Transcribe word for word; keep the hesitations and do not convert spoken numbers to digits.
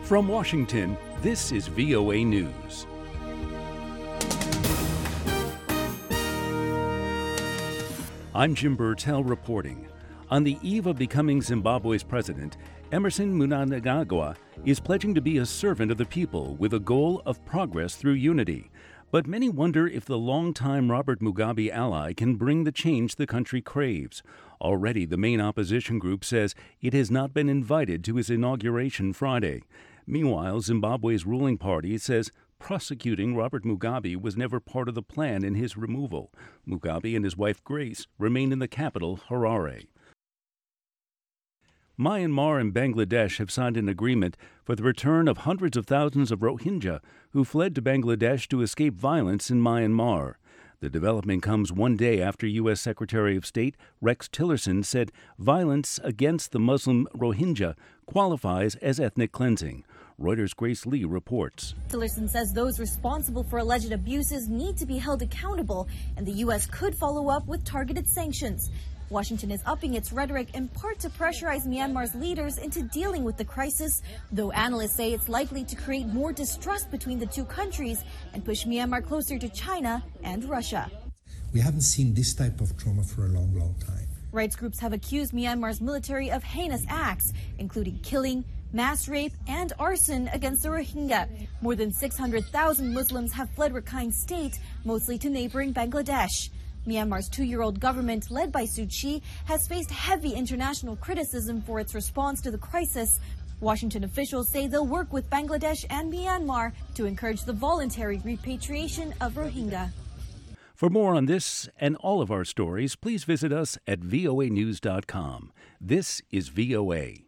From Washington, this is V O A News. I'm Jim Burtell reporting. On the eve of becoming Zimbabwe's president, Emmerson Mnangagwa is pledging to be a servant of the people with a goal of progress through unity. But many wonder if the longtime Robert Mugabe ally can bring the change the country craves. Already, the main opposition group says it has not been invited to his inauguration Friday. Meanwhile, Zimbabwe's ruling party says prosecuting Robert Mugabe was never part of the plan in his removal. Mugabe and his wife Grace remain in the capital, Harare. Myanmar and Bangladesh have signed an agreement for the return of hundreds of thousands of Rohingya who fled to Bangladesh to escape violence in Myanmar. The development comes one day after U S. Secretary of State Rex Tillerson said violence against the Muslim Rohingya qualifies as ethnic cleansing. Reuters' Grace Lee reports. Tillerson says those responsible for alleged abuses need to be held accountable, and the U S could follow up with targeted sanctions. Washington is upping its rhetoric in part to pressurize Myanmar's leaders into dealing with the crisis, though analysts say it's likely to create more distrust between the two countries and push Myanmar closer to China and Russia. We haven't seen this type of trauma for a long, long time. Rights groups have accused Myanmar's military of heinous acts, including killing, mass rape, and arson against the Rohingya. More than six hundred thousand Muslims have fled Rakhine State, mostly to neighboring Bangladesh. Myanmar's two-year-old government, led by Suu Kyi, has faced heavy international criticism for its response to the crisis. Washington officials say they'll work with Bangladesh and Myanmar to encourage the voluntary repatriation of Rohingya. For more on this and all of our stories, please visit us at voa news dot com. This is V O A.